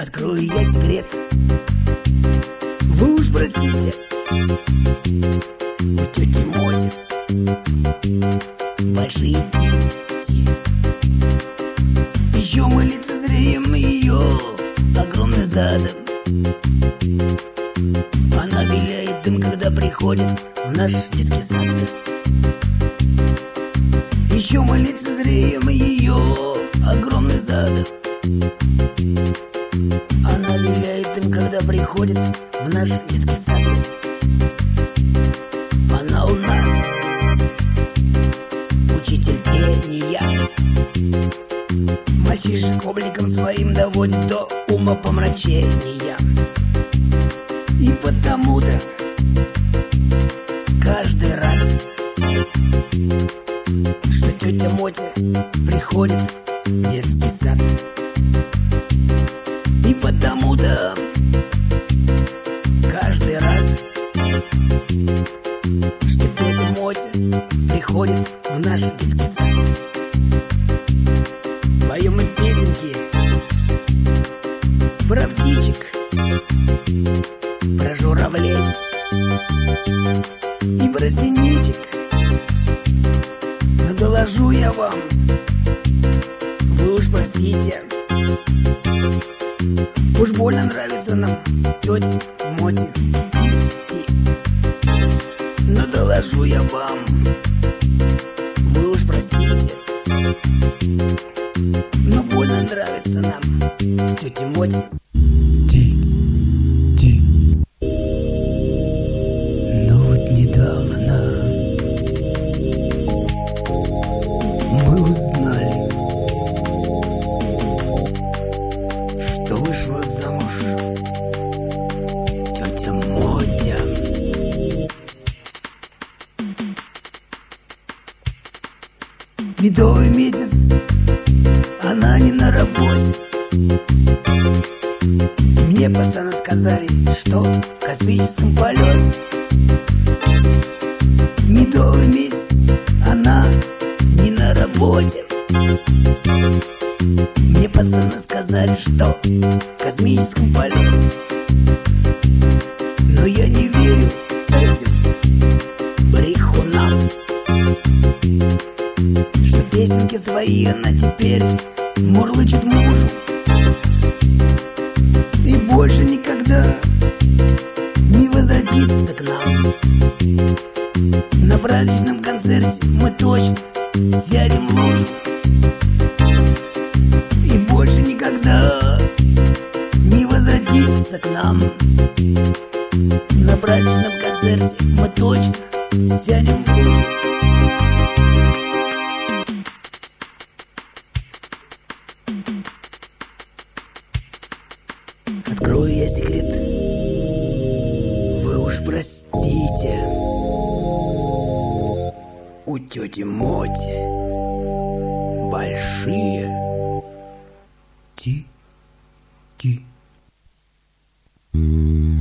Открою я секрет. Вы уж простите, у тети Моти большие тити. Еще мы лицезреем ее огромный задом. Она виляет им, когда приходит в наш детский сад. Еще мы лицезреем ее огромный задом. Она виляет им, когда приходит в наш детский сад. Она у нас учитель пения. Мальчишек обликом своим доводит до умопомрачения. И потому-то каждый рад, что тетя Мотя приходит в детский сад. И потому-то каждый рад, что тетя Мотя приходит в наш детский сад. Поем мы песенки про птичек, про журавлей и про синичек. Но доложу я вам, вы уж простите, уж больно нравится нам тетя Моти Ти-Ти. Но доложу я вам, вы уж простите, но больно нравится нам тетя Моти Ти-Ти. Но вот недавно мы узнали, что вышла замуж тетя Мотя. Медовый месяц она не на работе. Мне пацаны сказали, что в космическом полете. Медовый месяц она не на работе. Мне пацаны сказали, что в космическом полете. Но я не верю этим брехунам, что песенки свои она теперь мурлычет мужу. И больше никогда не возвратится к нам. На праздничном концерте мы точно сядем в лужу. И больше никогда не возвратится к нам. На праздничном концерте мы точно сядем в лужу. Открою я секрет. Вы уж простите, у тети Моти большие ти-ти.